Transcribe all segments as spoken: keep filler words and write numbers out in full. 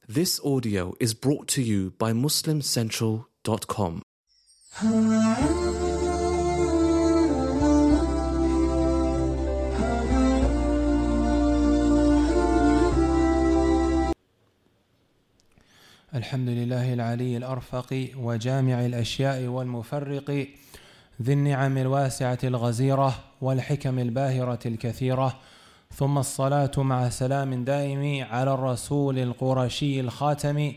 This audio is brought to you by Muslim Central dot com. الحمد لله العلي الأرفق وجامع الأشياء والمفرق ذي النعم الواسعة الغزيرة والحكم الباهرة الكثيرة، ثم الصلاة مع سلام دائم على الرسول القرشي الخاتم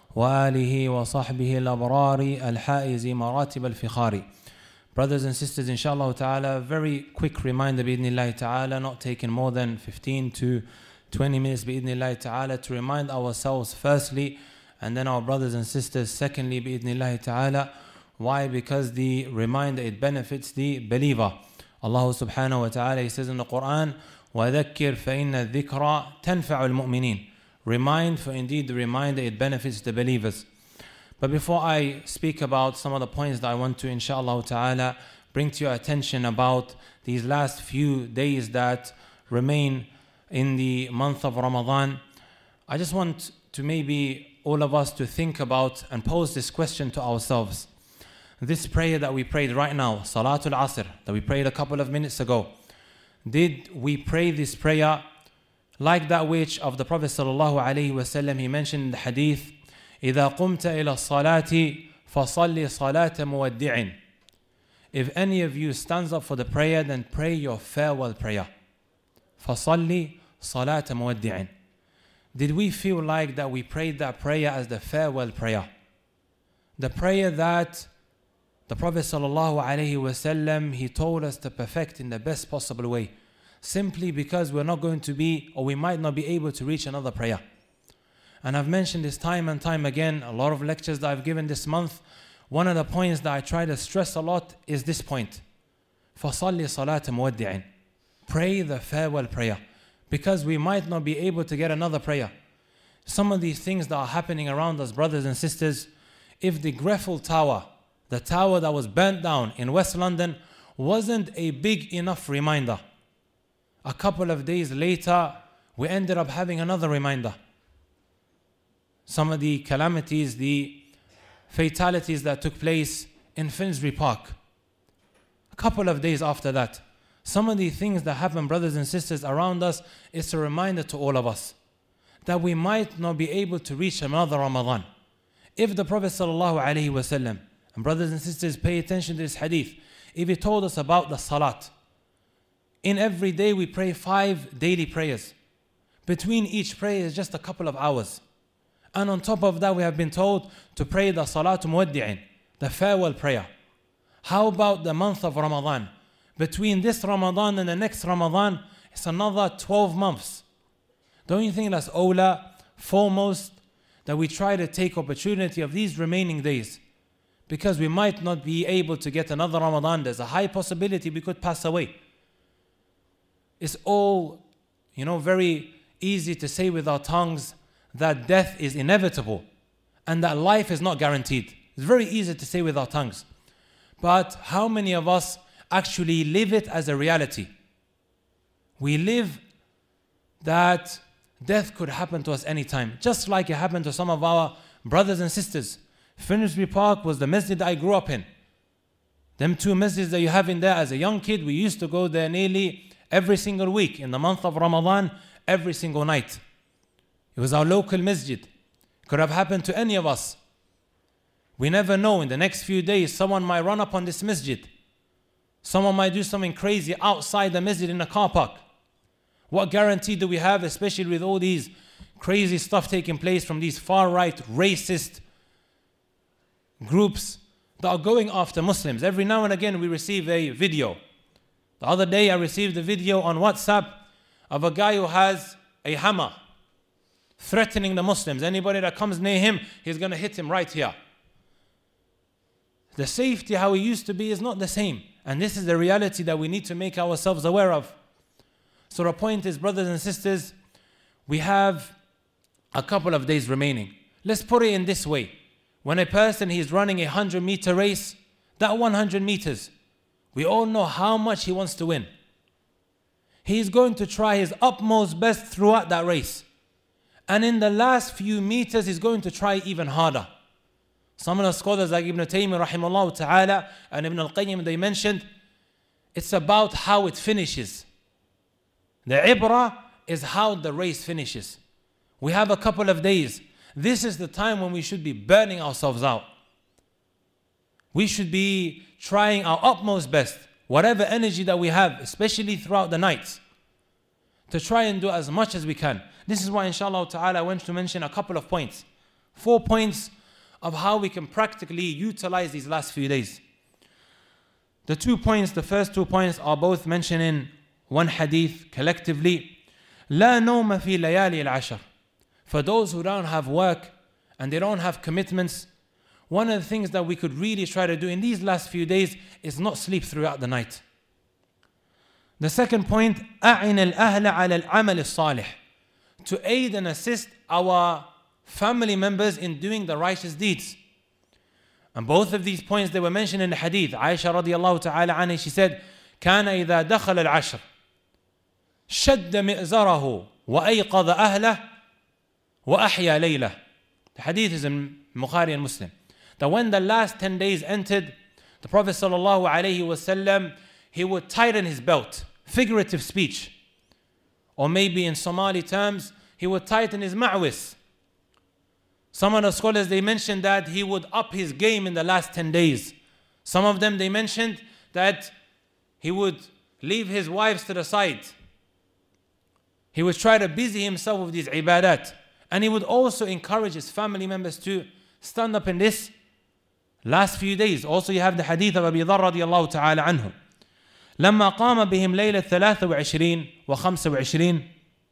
وآله وصحبه الأبرار الحائز مراتب الفخار. Brothers and sisters, inshallah ta'ala, very quick reminder bi'idhnillahi ta'ala, not taking more than fifteen to twenty minutes bi'idhnillahi ta'ala, to remind ourselves firstly, and then our brothers and sisters secondly bi'idhnillahi ta'ala. Why? Because the reminder, it benefits the believer. Allah subhanahu wa ta'ala, He says in the Quran, وَذَكِّرْ فَإِنَّ الذِّكْرَ تَنْفَعُ الْمُؤْمِنِينَ. Remind, for indeed the reminder, it benefits the believers. But before I speak about some of the points that I want to, inshallah ta'ala, bring to your attention about these last few days that remain in the month of Ramadan, I just want to maybe all of us to think about and pose this question to ourselves. This prayer that we prayed right now, Salatul Asr, that we prayed a couple of minutes ago, did we pray this prayer like that which of the Prophet sallallahu alaihi wasallam? He mentioned in the hadith, إِذَا قُمْتَ إِلَى الصَّلَاةِ فَصَلِّ صَلَاةَ مُوَدِّعٍ. If any of you stands up for the prayer, then pray your farewell prayer. فَصَلِّ صَلَاةَ مُوَدِّعٍ. Did we feel like that we prayed that prayer as the farewell prayer? The prayer that the Prophet sallallahu alaihi wasallam, he told us to perfect in the best possible way, simply because we're not going to be, or we might not be able to reach another prayer. And I've mentioned this time and time again, a lot of lectures that I've given this month. One of the points that I try to stress a lot is this point. فَصَلِّ صَلَاةَ مُوَدِّعٍ. Pray the farewell prayer, because we might not be able to get another prayer. Some of these things that are happening around us, brothers and sisters, if the Grenfell Tower, the tower that was burnt down in West London, wasn't a big enough reminder, a couple of days later, we ended up having another reminder. Some of the calamities, the fatalities that took place in Finsbury Park, a couple of days after that. Some of the things that happen, brothers and sisters, around us, is a reminder to all of us that we might not be able to reach another Ramadan. If the Prophet sallallahu alaihi wasallam, and brothers and sisters, pay attention to this hadith, if he told us about the salat, in every day we pray five daily prayers. Between each prayer is just a couple of hours. And on top of that, we have been told to pray the salatu muwaddi'in, the farewell prayer. How about the month of Ramadan? Between this Ramadan and the next Ramadan, it's another twelve months. Don't you think that's awla, foremost, that we try to take opportunity of these remaining days? Because we might not be able to get another Ramadan. There's a high possibility we could pass away. It's all, you know, very easy to say with our tongues that death is inevitable and that life is not guaranteed. It's very easy to say with our tongues. But how many of us actually live it as a reality? We live that death could happen to us anytime, just like it happened to some of our brothers and sisters. Finsbury Park was the masjid that I grew up in. Them two masjids that you have in there, as a young kid, we used to go there nearly every single week in the month of Ramadan, every single night. It was our local masjid. It could have happened to any of us. We never know. In the next few days, someone might run up on this masjid. Someone might do something crazy outside the masjid in a car park. What guarantee do we have, especially with all these crazy stuff taking place from these far-right, racist groups that are going after Muslims? Every now and again we receive a video. The other day I received a video on WhatsApp of a guy who has a hammer threatening the Muslims. Anybody that comes near him, he's going to hit him right here. The safety how it used to be is not the same. And this is the reality that we need to make ourselves aware of. So the point is, brothers and sisters, we have a couple of days remaining. Let's put it in this way. When a person is running a one hundred meter race, that one hundred meters, we all know how much he wants to win. He's going to try his utmost best throughout that race. And in the last few meters, he's going to try even harder. Some of the scholars like Ibn Taymiyyah rahimahullah ta'ala and Ibn al-Qayyim, they mentioned it's about how it finishes. The ibrah is how the race finishes. We have a couple of days. This is the time when we should be burning ourselves out. We should be trying our utmost best, whatever energy that we have, especially throughout the nights, to try and do as much as we can. This is why inshallah ta'ala I want to mention a couple of points. Four points of how we can practically utilize these last few days. The two points, the first two points are both mentioned in one hadith collectively. لا نوم في ليالي العشر. For those who don't have work and they don't have commitments, one of the things that we could really try to do in these last few days is not sleep throughout the night. The second point, أعن الأهل على العمل الصالح. To aid and assist our family members in doing the righteous deeds. And both of these points, they were mentioned in the hadith. Aisha radiallahu ta'ala anha, she said, كان إذا دخل العشر شد مئزره وأيقظ أهله وأحيا ليله. The hadith is in Bukhari and Muslim. That when the last ten days entered, the Prophet sallallahu alaihi wasallam, he would tighten his belt. Figurative speech. Or maybe in Somali terms, he would tighten his ma'wis. Some of the scholars, they mentioned that he would up his game in the last ten days. Some of them, they mentioned that he would leave his wives to the side. He would try to busy himself with these ibadat. And he would also encourage his family members to stand up in this last few days. Also you have the hadith of Abi Dharr radiallahu ta'ala anhu. لما قام بهم ليلة ثلاثة وعشرين وخمسة وعشرين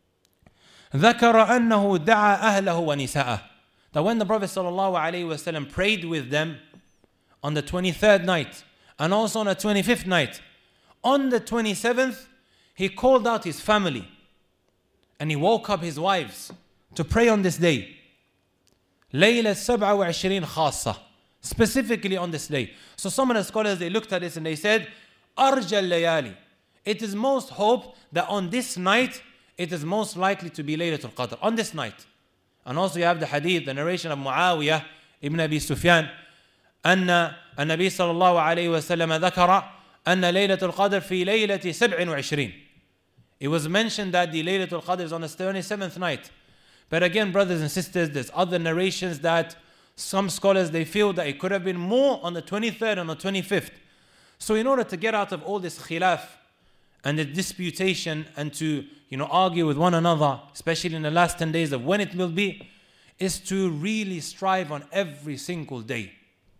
ذكر أنه دعا أهله ونساءه. That when the Prophet sallallahu alaihi wasallam prayed with them on the twenty-third night and also on the twenty-fifth night, on the twenty-seventh he called out his family and he woke up his wives to pray on this day. ليلة سبعة وعشرين خاصة, specifically on this day. So some of the scholars, they looked at this and they said, أرجى الليالي. It is most hoped that on this night, it is most likely to be Laylatul Qadr, on this night. And also you have the hadith, the narration of Muawiyah ibn Abi Sufyan, أن النبي صلى الله عليه وسلم ذكر أن ليلة القدر في ليلة سبع وعشرين. It was mentioned that the Laylatul Qadr is on the twenty-seventh night. But again, brothers and sisters, there's other narrations that some scholars, they feel that it could have been more on the twenty-third and the twenty-fifth. So in order to get out of all this khilaf and the disputation and to, you know, argue with one another, especially in the last ten days of when it will be, is to really strive on every single day.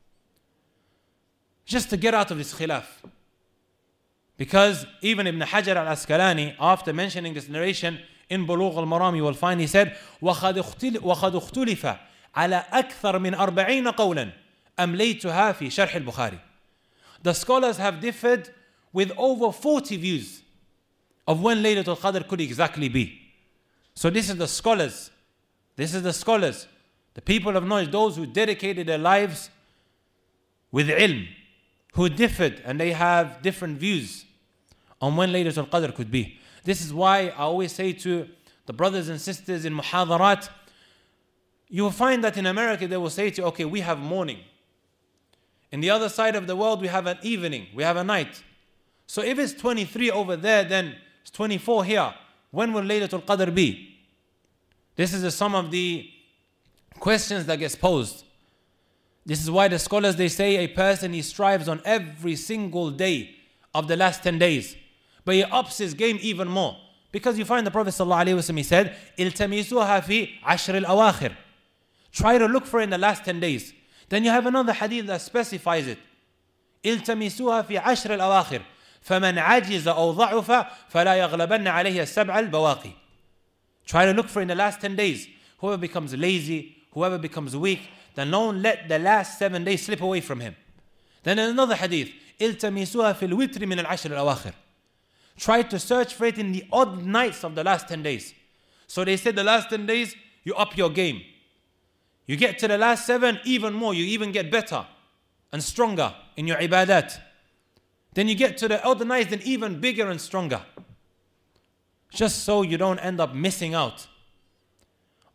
Just to get out of this khilaf. Because even Ibn Hajar al-Asqalani, after mentioning this narration in Bulugh al-Maram, you will find he said, وَقَدْ اخْتُلِفَ على أكثر من أربعين قولا أمليتها في شرح البخاري. The scholars have differed with over forty views of when Laylatul Qadr could exactly be. So this is the scholars. This is the scholars. The people of knowledge, those who dedicated their lives with ilm, who differed and they have different views on when Laylatul Qadr could be. This is why I always say to the brothers and sisters in muhadarat, you will find that in America they will say to you, okay, we have morning. In the other side of the world we have an evening, we have a night. So if it's twenty-three over there, then it's twenty-four here. When will Laylatul Qadr be? This is some of the questions that gets posed. This is why the scholars, they say a person, he strives on every single day of the last ten days. But he ups his game even more. Because you find the Prophet ﷺ, he said, التمسوها في عشر الأواخر. Try to look for it in the last ten days. Then you have another hadith that specifies it. التمسوها في عشر الأواخر فمن عجز أو ضعف فلا يغلبن عليه السبع البواقي. Try to look for it in the last ten days. Whoever becomes lazy, whoever becomes weak, then don't let the last seven days slip away from him. Then in another hadith, التمسوها في الوتر من العشر الأواخر. Try to search for it in the odd nights of the last ten days. So they said the last ten days, you up your game. You get to the last seven, even more. You even get better and stronger in your ibadat. Then you get to the other nights, then even bigger and stronger. Just so you don't end up missing out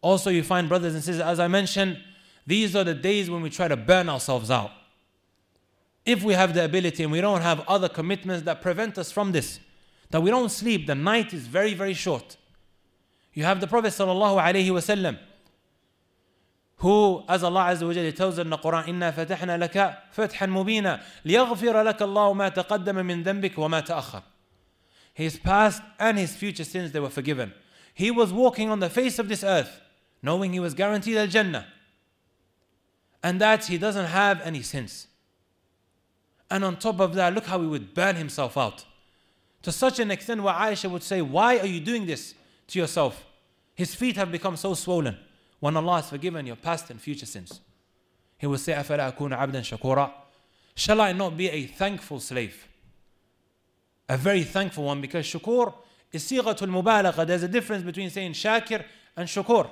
Also, you find, brothers and sisters, as I mentioned, these are the days when we try to burn ourselves out. If we have the ability and we don't have other commitments that prevent us from this, that we don't sleep, the night is very, very short. You have the Prophet sallallahu alaihi wasallam, who, as Allah Azza wa Jalla tells us in the Quran, إِنَّا فَتَحْنَا لَكَ فَتْحًا مُبِينًا لِيَغْفِرَ لَكَ اللَّهُ مَا تَقَدَّمَ مِنْ ذَنْبِكَ وَمَا تَأَخَّرَ. His past and his future sins, they were forgiven. He was walking on the face of this earth, knowing he was guaranteed al-Jannah, and that he doesn't have any sins. And on top of that, look how he would burn himself out. To such an extent where Aisha would say, why are you doing this to yourself? His feet have become so swollen. When Allah has forgiven your past and future sins, He will say, أَفَلَا أَكُونَ عَبْدًا شَكُورًا. Shall I not be a thankful slave? A very thankful one, because shukur is sighatul mubalagha. There's a difference between saying shakir and shukur.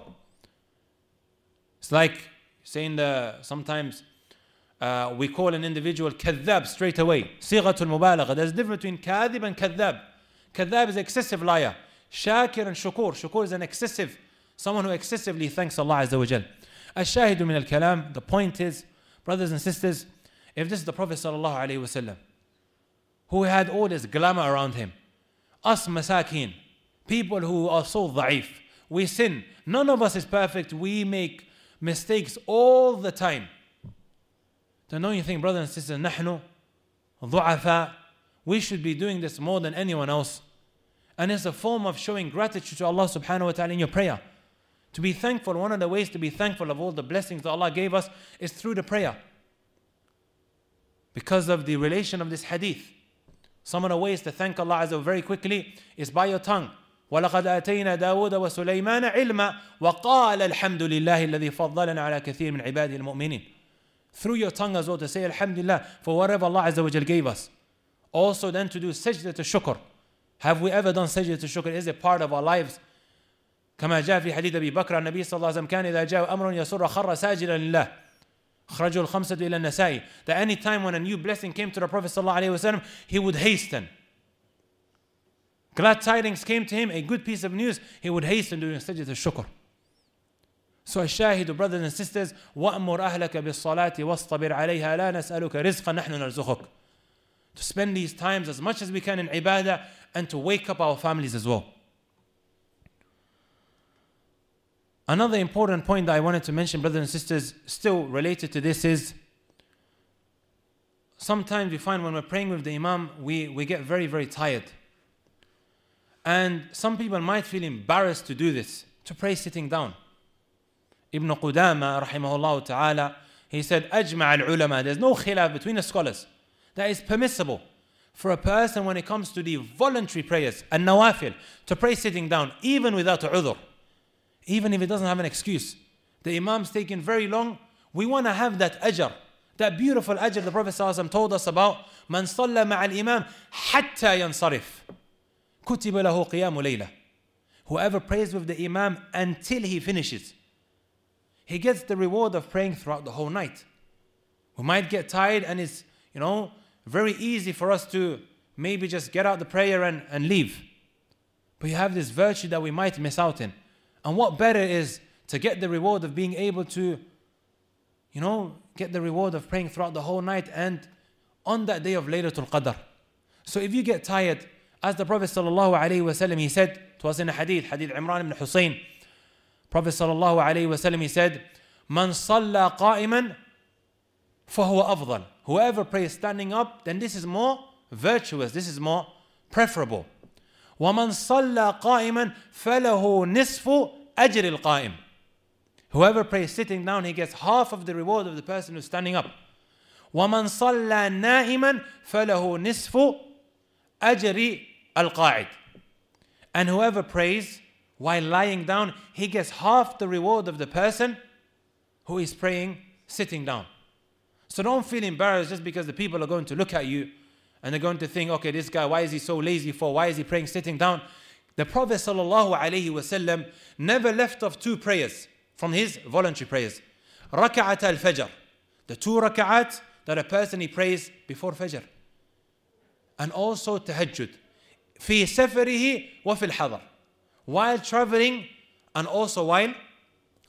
It's like saying the, sometimes uh, we call an individual kadhab straight away. Sighatul mubalagha. There's a difference between kadhib and kadhab. Kadhab is excessive liar. Shakir and shukur. Shukur is an excessive, someone who excessively thanks Allah Azza wa Jal. Ash-shahidu min al-kalam. The point is, brothers and sisters, if this is the Prophet sallallahu alaihi wasallam, who had all this glamour around him, us masakin, people who are so da'if, we sin. None of us is perfect. We make mistakes all the time. Don't know anything, brothers and sisters, nahnu du'afa. We should be doing this more than anyone else. And it's a form of showing gratitude to Allah subhanahu wa ta'ala in your prayer. To be thankful, one of the ways to be thankful of all the blessings that Allah gave us is through the prayer. Because of the relation of this hadith. Some of the ways to thank Allah Azza very quickly is by your tongue. وَلَقَدْ آتَيْنَا دَاوُودَ وَسُلَيْمَانَ عِلْمًا وَقَالَ الْحَمْدُ لِلَّهِ الَّذِي فَضَّلَنَا عَلَى كَثِيرٍ مِنْ عِبَادِهِ الْمُؤْمِنِينَ. Through your tongue as well to say Alhamdulillah for whatever Allah Azza wa Jal gave us. Also then to do sajda to shukr. Have we ever done sajda to shukr? Is it part of our lives? كما جاء في حديث أبي بكر النبي صلى الله عليه وسلم كان إذا جاء أمر يسر خر ساجدا لله. أخرجه الخمسة إلى النسائي. That any time when a new blessing came to the Prophet صلى الله عليه وسلم, he would hasten. Glad tidings came to him, a good piece of news, he would hasten doing sajda to shukr. So الشاهد, brothers and sisters, وَأْمُرْ أَهْلَكَ بِالصَّلَاةِ وَاصْطَبِرْ عَلَيْهَا لَا نَسْأَلُكَ رِزْقًا نَحْنُ نَرْزُقُكَ. To spend these times as much as we can in ibadah and to wake up our families as well. Another important point that I wanted to mention, brothers and sisters, still related to this is, sometimes we find when we're praying with the Imam, we, we get very, very tired. And some people might feel embarrassed to do this, to pray sitting down. Ibn Qudama, rahimahullah ta'ala, he said, أجمع العلماء, there's no khilaf between the scholars, that is permissible for a person when it comes to the voluntary prayers, and nawafil, to pray sitting down, even without a udhr. Even if it doesn't have an excuse. The Imam's taking very long. We want to have that ajr, that beautiful ajr the Prophet ﷺ told us about. من صلى مع الإمام حتى ينصرف كتب له قيام ليلة. Whoever prays with the Imam until he finishes, he gets the reward of praying throughout the whole night. We might get tired and it's, you know, very easy for us to maybe just get out the prayer and, and leave. But you have this virtue that we might miss out in. And what better is to get the reward of being able to, you know, get the reward of praying throughout the whole night and on that day of Laylatul Qadr. So if you get tired, as the Prophet sallallahu alaihi wasallam, he said, it was in a hadith, hadith Imran ibn Hussein, Prophet sallallahu alaihi wasallam, he said, Man salla qa'iman fahuwa afdal. Whoever prays standing up, then this is more virtuous, this is more preferable. وَمَنْ صَلَّى قَائِمًا فَلَهُ نِصْفُ أَجْرِ الْقَائِمِ. Whoever prays sitting down, he gets half of the reward of the person who's standing up. وَمَنْ صَلَّى نَائِمًا فَلَهُ نِصْفُ أَجْرِ الْقَاعِدِ. And whoever prays while lying down, he gets half the reward of the person who is praying sitting down. So don't feel embarrassed just because the people are going to look at you and they're going to think, okay, this guy, why is he so lazy for? Why is he praying sitting down? The Prophet sallallahu alaihi wasallam never left off two prayers from his voluntary prayers. Raka'at al-fajr. The two raka'at that a person he prays before fajr. And also tahajjud. Fi safarihi wa fil hadar. While traveling and also while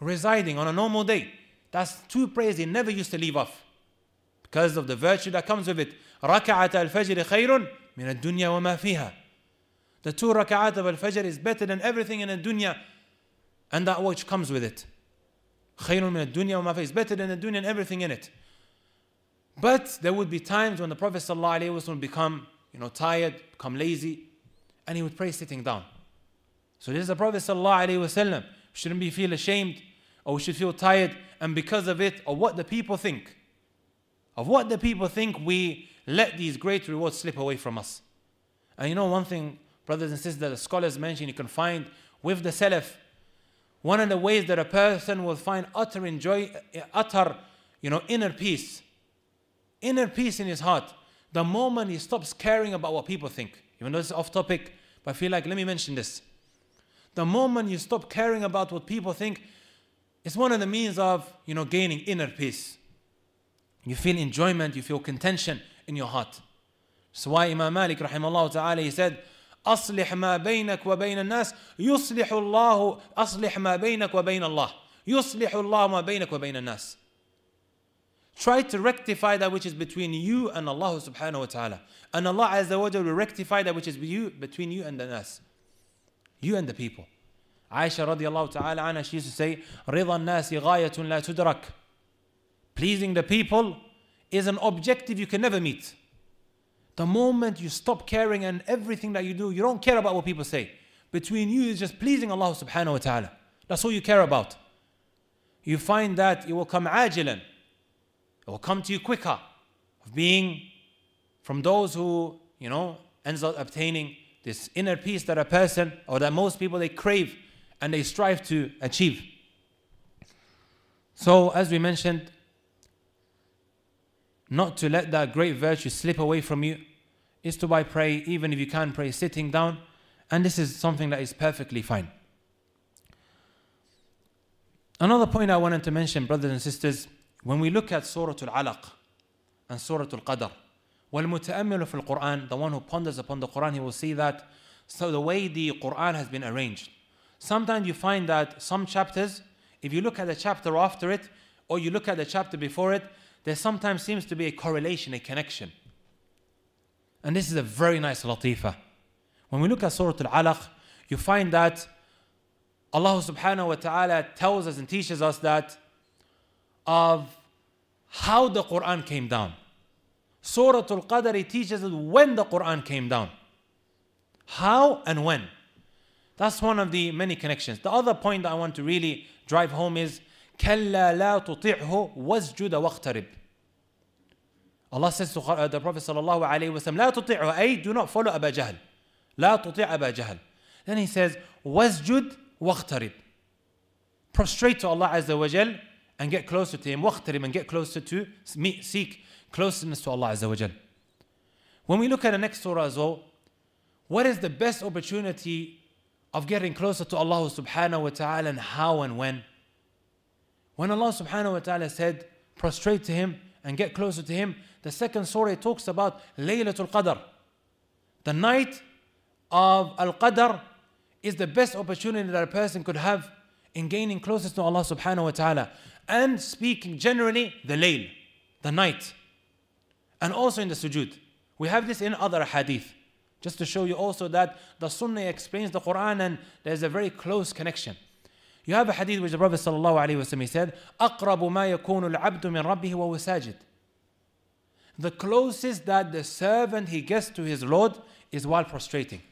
residing on a normal day. That's two prayers he never used to leave off because of the virtue that comes with it. رَكَعَةَ الْفَجْرِ خَيْرٌ مِنَ الدُّنْيَا وَمَا فِيهَا. The two raka'at of al-fajr is better than everything in the dunya and that which comes with it. خَيْرٌ مِنَ الدُّنْيَا وَمَا فِيهَا is better than the dunya and everything in it. But there would be times when the Prophet ﷺ would become, you know, tired, become lazy, and he would pray sitting down. So this is the Prophet ﷺ. We shouldn't be feel ashamed or we should feel tired, and because of it, or what the people think, of what the people think, we let these great rewards slip away from us. And you know one thing, brothers and sisters, that the scholars mention, you can find with the Salaf, one of the ways that a person will find utter enjoy, utter, you know, inner peace, inner peace in his heart, the moment he stops caring about what people think. Even though it's off topic, but I feel like, let me mention this. The moment you stop caring about what people think, it's one of the means of, you know, gaining inner peace. You feel enjoyment, you feel contention in your heart. So why Imam Malik rahimahullah ta'ala, he said, أصلح ما بينك وبين الناس يصلح الله أصلح ما بينك وبين الله يصلح الله ما بينك وبين الناس. Try to rectify that which is between you and Allah subhanahu wa ta'ala. And Allah Azza wa Jalla will rectify that which is you, between you and the nas. You and the people. Aisha radiallahu ta'ala anha, she used to say, رضا الناس غاية لا تدرك. Pleasing the people is an objective you can never meet. The moment you stop caring and everything that you do, you don't care about what people say. Between you is just pleasing Allah subhanahu wa ta'ala. That's all you care about. You find that it will come ajilan. It will come to you quicker. Of being from those who, you know, ends up obtaining this inner peace that a person, or that most people, they crave and they strive to achieve. So as we mentioned, not to let that great virtue slip away from you is to by pray, even if you can pray sitting down, and this is something that is perfectly fine. Another point I wanted to mention, brothers and sisters, when we look at Surah Al-Alaq and Surah Al-Qadr, وَالْمُتَأَمِّلُ فِي الْقُرْآنِ, the one who ponders upon the Quran, he will see that, so the way the Quran has been arranged. Sometimes you find that some chapters, if you look at the chapter after it, or you look at the chapter before it, there sometimes seems to be a correlation, a connection. And this is a very nice latifa. When we look at Surah Al-Alaq, you find that Allah subhanahu wa ta'ala tells us and teaches us that of how the Quran came down. Surah Al-Qadr teaches us when the Quran came down. How and when. That's one of the many connections. The other point that I want to really drive home is كَلَّا لَا تُطِعْهُ وَاسْجُدَ وَاقْتَرِبْ. Allah says to the Prophet sallallahu alayhi wa sallam, لا تطيعه, أي do not follow Abu Jahl. لا تطيع أبا جهل. Then he says, وَاسْجُدْ وَاقْتَرِبْ. Prostrate to Allah Azza wa Jal and get closer to Him. وَاقْتَرِبْ, and get closer to, seek closeness to Allah Azza wa Jal. When we look at the next surah as well, what is the best opportunity of getting closer to Allah subhanahu wa ta'ala, and how and when? When Allah subhanahu wa ta'ala said, prostrate to Him and get closer to Him, the second surah talks about Laylatul Qadr. The night of Al-Qadr is the best opportunity that a person could have in gaining closeness to Allah subhanahu wa ta'ala. And speaking generally, the layl, the night. And also in the sujood. We have this in other hadith. Just to show you also that the Sunnah explains the Quran and there's a very close connection. You have a hadith which the Prophet sallallahu alaihi wasallam said, أَقْرَبُ مَا يَكُونُ الْعَبْدُ مِنْ رَبِّهِ وَهُوَ سَاجِدٌ. The closest that the servant he gets to his Lord is while prostrating.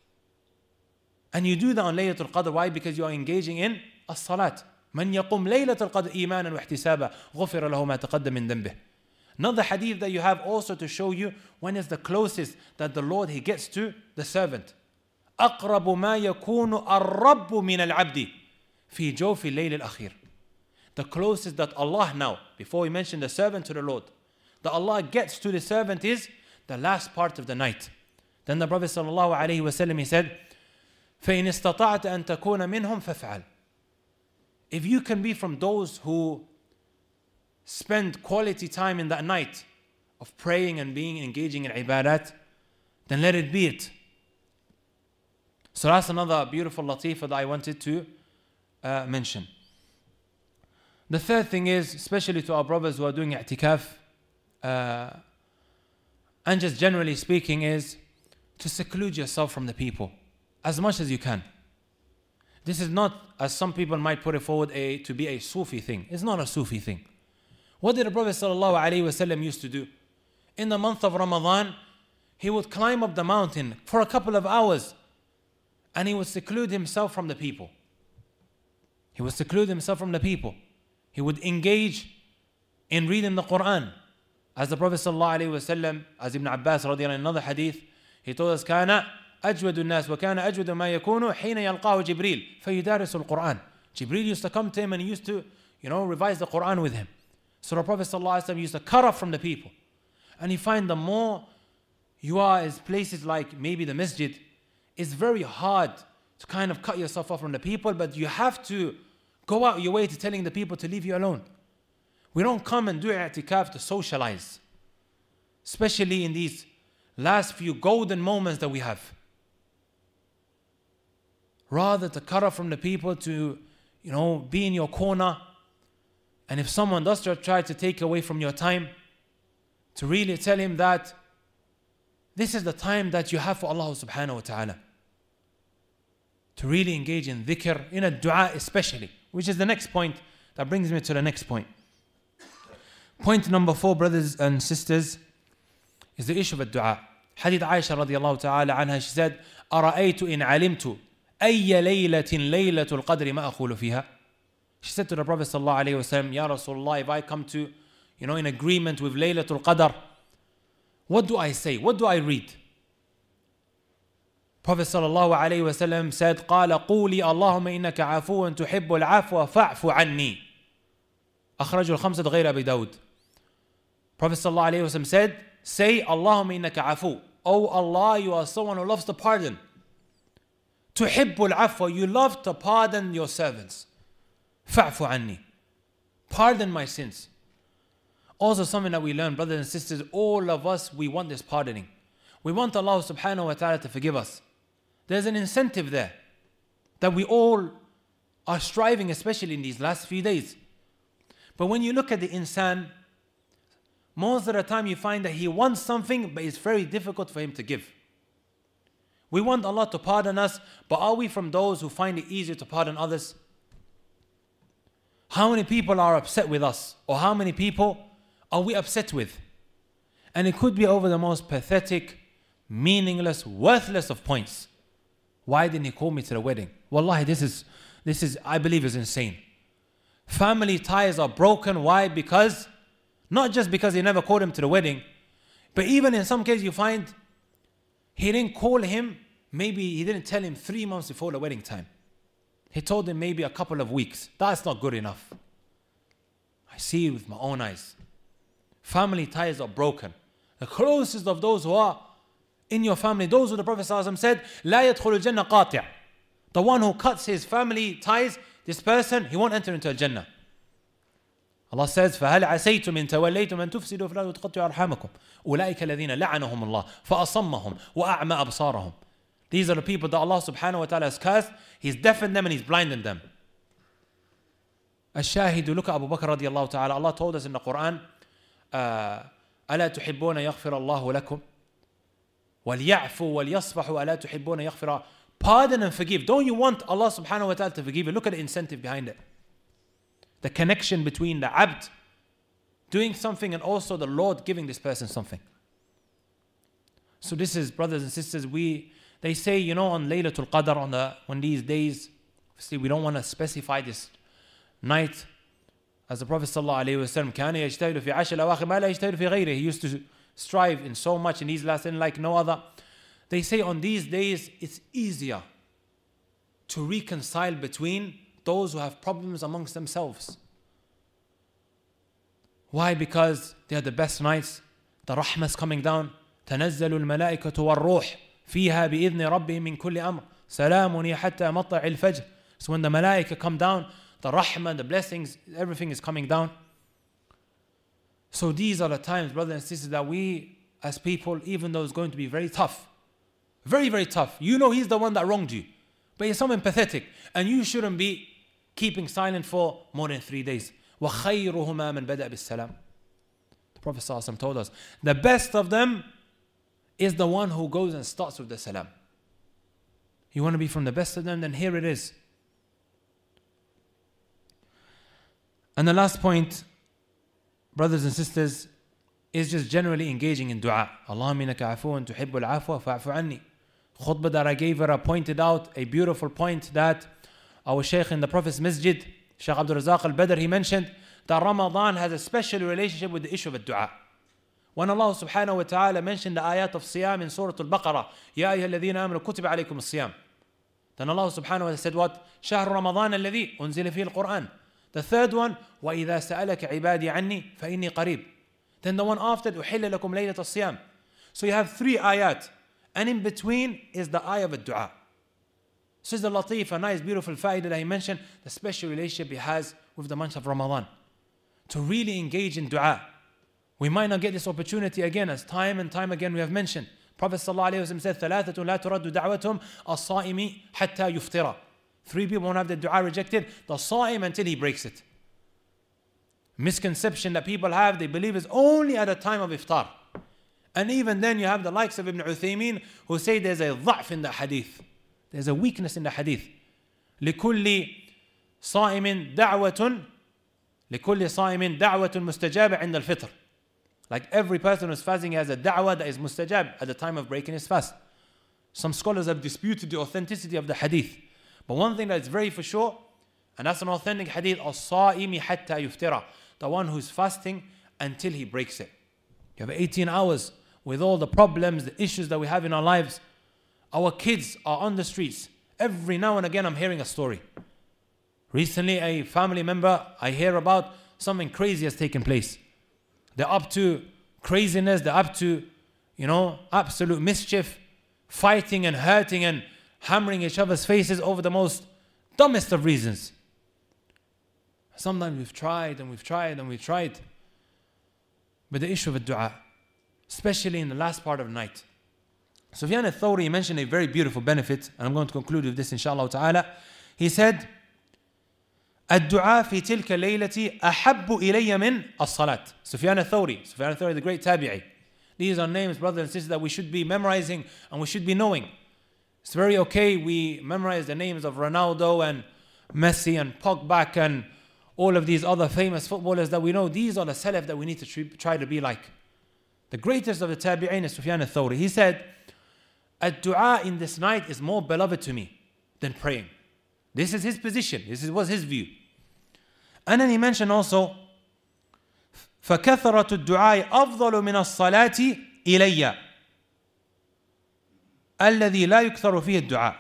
And you do that on Laylatul Qadr. Why? Because you are engaging in as-salat. مَنْ يَقُمْ لَيْلَةَ الْقَدْرِ إِيمَانًا وَاحْتِسَابًا غُفِرَ لَهُ مَا تَقَدَّمَ مِنْ ذَنْبِهِ. Another hadith that you have also to show you when is the closest that the Lord he gets to the servant. أَقْرَبُ مَا يَكُونُ الرَّبُّ مِنَ الْعَبْدِ فِي جَوْفِ اللَّيْلِ الْأَخِيرِ. The closest that Allah now, before we mention the servant to the Lord, that Allah gets to the servant is the last part of the night. Then the Prophet sallallahu alaihi wasallam, he said, فَإِنِ اسْتَطَعْتَ أَن تَكُونَ مِنْهُمْ فَافْعَلْ. If you can be from those who spend quality time in that night of praying and being engaging in ibadat, then let it be it. So that's another beautiful latifa that I wanted to uh, mention. The third thing is, especially to our brothers who are doing i'tikaf, uh, and just generally speaking, is to seclude yourself from the people as much as you can. This is not, as some people might put it forward, a, to be a Sufi thing. It's not a Sufi thing. What did the Prophet ﷺ used to do? In the month of Ramadan, he would climb up the mountain for a couple of hours and he would seclude himself from the people. He would seclude himself from the people. He would engage in reading the Quran. As the Prophet ﷺ, as Ibn Abbas radiallahu anhu, in another hadith, he told us, كان أجود الناس وكان أجود ما يكون حين يلقاه جبريل فيدارس القرآن. Jibreel used to come to him and he used to, you know, revise the Quran with him. So the Prophet ﷺ used to cut off from the people. And you find the more you are as places like maybe the masjid, it's very hard to kind of cut yourself off from the people, but you have to go out your way to telling the people to leave you alone. We don't come and do i'tikaf to socialize, especially in these last few golden moments that we have. Rather to cut off from the people, to, you know, be in your corner. And if someone does try to take away from your time, to really tell him that this is the time that you have for Allah subhanahu wa ta'ala. To really engage in dhikr, in a dua especially, which is the next point that brings me to the next point. Point number four, brothers and sisters, is the issue of dua. Hadith Aisha radiallahu ta'ala anha, she said, أَرَأَيْتُ إِنْ عَلِمْتُ أَيَّ لَيْلَةٍ لَيْلَةُ الْقَدْرِ مَا أَقُولُ فِيهَا. She said to the Prophet sallallahu alayhi wa sallam, Ya Rasulullah, if I come to, you know, in agreement with Laylatul Qadr, what do I say? What do I read? Prophet sallallahu alayhi wa sallam said, قَالَ قُولِي اللَّهُمَّ إِنَّكَ عَفُوٌ تُحِبُّ الْعَفْوَ فَاعْفُ عَنِّي. أخرجه الخمسة غير أبي داود. Prophet sallallahu alayhi wa sallam said, say, Allahumma innaka afu. Oh Allah, you are someone who loves to pardon. Tuhibbul afwa, you love to pardon your servants. Fa'fu anni. Pardon my sins. Also something that we learn, brothers and sisters, all of us, we want this pardoning. We want Allah subhanahu wa ta'ala to forgive us. There's an incentive there that we all are striving, especially in these last few days. But when you look at the insan, most of the time you find that he wants something, but it's very difficult for him to give. We want Allah to pardon us, but are we from those who find it easier to pardon others? How many people are upset with us? Or how many people are we upset with? And it could be over the most pathetic, meaningless, worthless of points. Why didn't he call me to the wedding? Wallahi, this is, this is, I believe is insane. Family ties are broken. Why? Because not just because he never called him to the wedding, but even in some cases you find he didn't call him, maybe he didn't tell him three months before the wedding time. He told him maybe a couple of weeks. That's not good enough. I see it with my own eyes. Family ties are broken. The closest of those who are in your family, those who the Prophet ﷺ said, لا يدخل الجنة قاطع. The one who cuts his family ties, this person, he won't enter into a Jannah. Allah says, فَهَلْ عَسَيْتُمْ إِن تَوَلَّيْتُمْ أَن تُفْسِدُوا فِي الْأَرْضِ وَتُقَطِّعُوا أَرْحَامَكُمْ أُولَٰئِكَ الَّذِينَ لَعَنَهُمُ اللَّهُ فَأَصَمَّهُمْ وَأَعْمَى أَبْصَارَهُمْ. These are the people that Allah subhanahu wa ta'ala has cursed. He's deafened them and He's blinded them. Ash-Shahidu, look at Abu Bakr radiallahu ta'ala. Allah told us in the Quran, أَلَا تُحِبُّونَ يَغْفِرَ اللَّهُ لَكُمْ وَلْيَعْفُوا وَلْيَصْفَحُوا أَلَا تُحِبُّونَ يَغْفِرَ. Pardon and forgive. Don't you want Allah subhanahu wa ta'ala to forgive you? Look at the incentive behind it. The connection between the abd doing something and also the Lord giving this person something. So this is, brothers and sisters, we they say, you know, on Laylatul Qadr, on the on these days, obviously we don't want to specify this night, as the Prophet sallallahu alaihi wasallam كان يجتهد في عشر الأواخر ما لا يجتهد في غيره. He used to strive in so much in these last days like no other. They say on these days it's easier to reconcile between those who have problems amongst themselves. Why? Because they are the best nights. The rahmah is coming down. تنزل الملائكة والروح فيها بإذن ربهم من كل أمر سلام هي حتى مطلع الفجر. So when the malaika come down, the rahmah, the blessings, everything is coming down. So these are the times, brothers and sisters, that we as people, even though it's going to be very tough, very, very tough. You know he's the one that wronged you, but he's someone pathetic, and you shouldn't be keeping silent for more than three days. وَخَيْرُهُمَا مَنْ بَدَأَ بِالسَّلَامِ. The Prophet ﷺ told us, the best of them is the one who goes and starts with the salam. You want to be from the best of them? Then here it is. And the last point, brothers and sisters, is just generally engaging in dua. Allahumma innaka afuun tuhibbul afwa fa'fu anni. Khutbah that I gave her, I pointed out a beautiful point that our Shaykh in the Prophet's Masjid, Shaykh Abdul Razak al-Badr, he mentioned that Ramadan has a special relationship with the issue of dua. When Allah subhanahu wa ta'ala mentioned the ayat of Siyam in Surah Al-Baqarah, Ya ayyuha alladhina amanu kutiba alaykum as-siyam. Then Allah subhanahu wa ta'ala said what? Shahr Ramadan alladhi unzila fihi al-Quran. The third one, وَإِذَا سَأَلَكَ عِبَادِي عَنِّي فَإِنِّي قَرِيب. Then the one after, أُحِلَّ لَكُمْ لَيْلَةَ الصِّيَامِ. So you have three ayat. And in between is the ayah of dua. This is the latif, a nice beautiful fa'idah that he mentioned, the special relationship he has with the month of Ramadan. To really engage in dua. We might not get this opportunity again, as time and time again we have mentioned. Prophet ﷺ said, ثَلَاثَةٌ لَا تُرَدُّ دَعْوَتُهُمْ الصَّائِمِ حَتَّى يُفْطِرَ. Three people won't have the dua rejected, the sa'im, until he breaks it. Misconception that people have, they believe is only at the time of iftar. And even then you have the likes of Ibn Uthaymeen who say there's a dha'f in the hadith. There's a weakness in the hadith. لِكُلِّ صَائِمٍ دَعْوَةٌ لِكُلِّ صَائِمٍ دَعْوَةٌ مُسْتَجَابَ عِنْدَ الْفِطْرِ. Like every person who's fasting has a da'wah that is mustajab at the time of breaking his fast. Some scholars have disputed the authenticity of the hadith. But one thing that is very for sure, and that's an authentic hadith, الصائم حتى يفطر, the one who's fasting until he breaks it. You have eighteen hours with all the problems, the issues that we have in our lives. Our kids are on the streets. Every now and again I'm hearing a story. Recently a family member, I hear about something crazy has taken place. They're up to craziness, they're up to, you know, absolute mischief, fighting and hurting and hammering each other's faces over the most dumbest of reasons. Sometimes we've tried and we've tried and we've tried. But the issue of dua, especially in the last part of the night. Sufyan al-Thawri mentioned a very beautiful benefit, and I'm going to conclude with this inshallah ta'ala. He said, الدعاء في تلك الليلة أحب إلي من الصلاة. Sufyan al-Thawri, Sufyan al-Thawri, the great tabi'i. These are names, brothers and sisters, that we should be memorizing and we should be knowing. It's very okay we memorize the names of Ronaldo and Messi and Pogba and all of these other famous footballers that we know. These are the salaf that we need to try to be like. The greatest of the tabi'in is Sufyan al-Thawri. He said, "Ad-du'a in this night is more beloved to me than praying." This is his position. This was his view. And then he mentioned also, فَكَثْرَةُ الدُّعَاءِ أَفْضَلُ مِنَ الصَّلَاةِ إِلَيَّ الذي لا يكثر فيه الدعاء.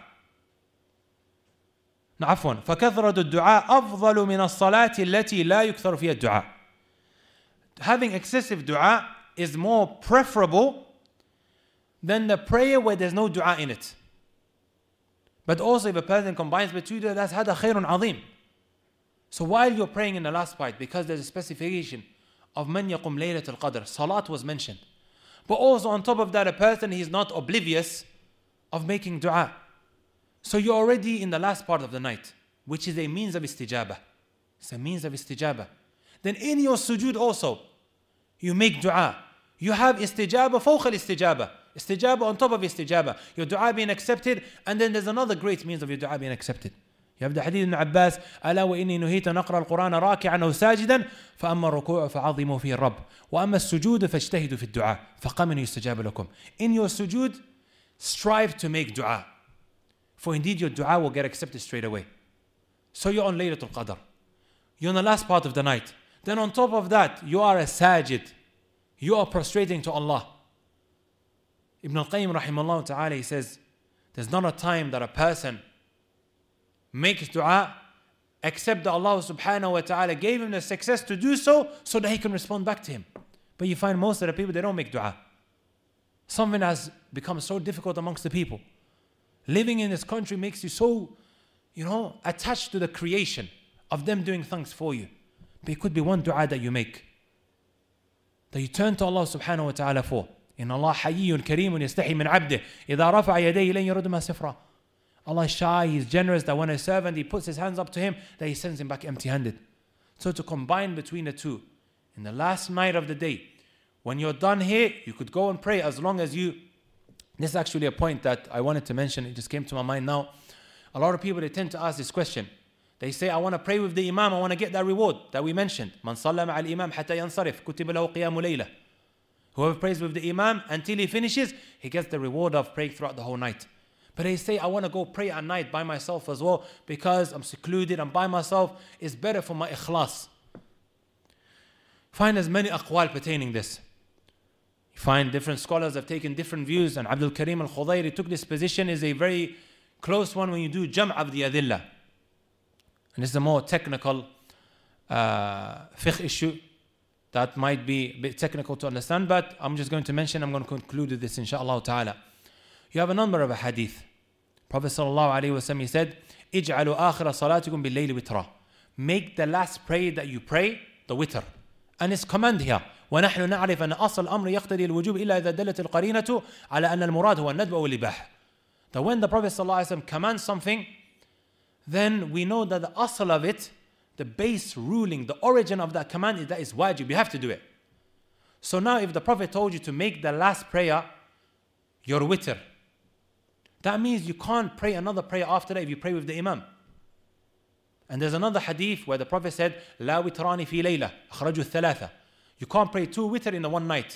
عفوا فكثرة الدعاء أفضل من الصلاة التي لا يكثر فيها الدعاء. Having excessive dua is more preferable than the prayer where there's no dua in it. But also if a person combines the two, that's هذا خير عظيم. So while you're praying in the last part, because there's a specification of من يقوم ليلة القدر, salat was mentioned. But also on top of that, a person, he's not oblivious of making dua. So you're already in the last part of the night, which is a means of istijabah. It's a means of istijabah. Then in your sujood also, you make dua. You have istijabah fawqa al-istijabah. Istijabah on top of istijabah. Your dua being accepted, and then there's another great means of your dua being accepted. You have the hadith ibn Abbas, ألا وإني نهيت أن أقرأ القرآن راكعا أو ساجدا فأما الركوع فعظموا فيه الرب وأما السجود فاجتهدوا في الدعاء فقامن يستجاب لكم. In your sujood, strive to make dua. For indeed your dua will get accepted straight away. So you're on Laylatul Qadr. You're in the last part of the night. Then on top of that, you are a sajid. You are prostrating to Allah. Ibn al-Qayyim rahimahullah ta'ala, he says, there's not a time that a person makes dua except that Allah subhanahu wa ta'ala gave him the success to do so, so that he can respond back to him. But you find most of the people, they don't make dua. Something has become so difficult amongst the people. Living in this country makes you so, you know, attached to the creation of them doing things for you. But it could be one dua that you make, that you turn to Allah subhanahu wa ta'ala for. إن الله حيي كريم يستحي من عبده إذا رفع يديه لن يرد ما سفرا. Allah is shy, He's generous, that when a servant, he puts his hands up to him, that he sends him back empty-handed. So to combine between the two, in the last night of the day, when you're done here, you could go and pray as long as you... This is actually a point that I wanted to mention. It just came to my mind now. A lot of people, they tend to ask this question. They say, I want to pray with the imam. I want to get that reward that we mentioned. Man salla ma'al imam hatta yansarif, kutiba lahu qiyamu layla. Whoever prays with the imam until he finishes, he gets the reward of praying throughout the whole night. But they say, I want to go pray at night by myself as well because I'm secluded, I'm by myself. It's better for my ikhlas. Find as many aqwal pertaining this. You find different scholars have taken different views, and Abdul Karim al-Khudayri took this position is a very close one when you do jam' of the adillah. And this is a more technical uh, fiqh issue that might be a bit technical to understand, but I'm just going to mention, I'm going to conclude with this inshaAllah ta'ala. You have a number of a hadith. Prophet sallallahu alayhi wa sallam, he said, اجعلوا آخر صلاتكم بالليل وترا. Make the last prayer that you pray the witr. And it's command here. ونحن نعرف أن أصل الأمر يقتضي الوجوب إلا إذا دلت القرينة على أن المراد هو الندب أو الإباحة. That when the Prophet sallallahu alayhi wa sallam commands something, then we know that the asl of it, the base ruling, the origin of that command is that it's wajib, you have to do it. So now if the Prophet told you to make the last prayer your witr, that means you can't pray another prayer after that if you pray with the imam. And there's another hadith where the Prophet said, لا وتراني في ليلة أخرجوا الثلاثة. You can't pray two witr in the one night.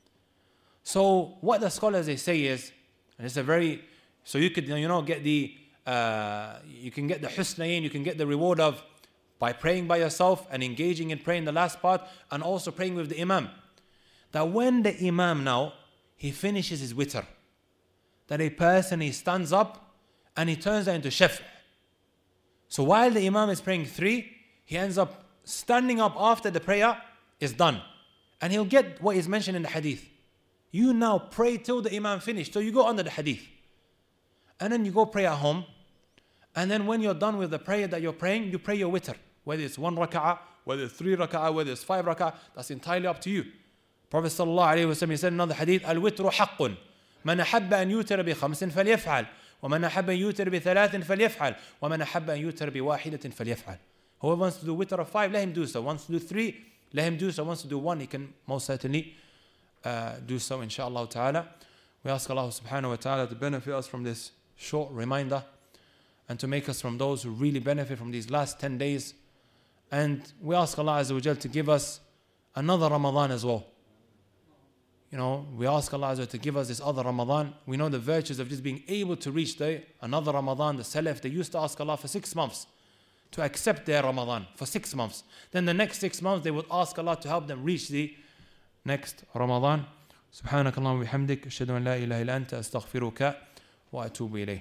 So what the scholars they say is, and it's a very, so you could you know get the uh, you can get the husnayn, you can get the reward of by praying by yourself and engaging in praying the last part and also praying with the imam. That when the imam now he finishes his witr, that a person he stands up and he turns that into shaf'. So while the imam is praying three, he ends up standing up after the prayer is done. And he'll get what is mentioned in the hadith. You now pray till the imam finished. So you go under the hadith. And then you go pray at home. And then when you're done with the prayer that you're praying, you pray your witr. Whether it's one raka'ah, whether it's three raka'ah, whether it's five raka'ah, that's entirely up to you. Prophet sallallahu alayhi wa sallam, he said in another hadith, Al-witru haqqun. من أحب أن يوتر بخمس فليفعل ومن أحب أن يوتر بثلاث فليفعل ومن أحب أن يوتر بواحدة فليفعل. Whoever wants to do witr of five, let him do so. Wants to do three, let him do so. Wants to do one, he can most certainly uh, do so, inshaAllah ta'ala. We ask Allah subhanahu wa ta'ala to benefit us from this short reminder and to make us from those who really benefit from these last ten days. And we ask Allah Azza wa Jal to give us another Ramadan as well. You know, we ask Allah Azza wa Jal to give us this other Ramadan. We know the virtues of just being able to reach the another Ramadan. The Salaf, they used to ask Allah for six months to accept their Ramadan for six months. Then the next six months they would ask Allah to help them reach the next Ramadan. سبحانك اللهم وبحمدك أشهد أن لا إله إلا أنت أستغفرك وأتوب إليه.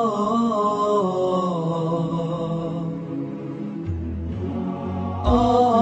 Oh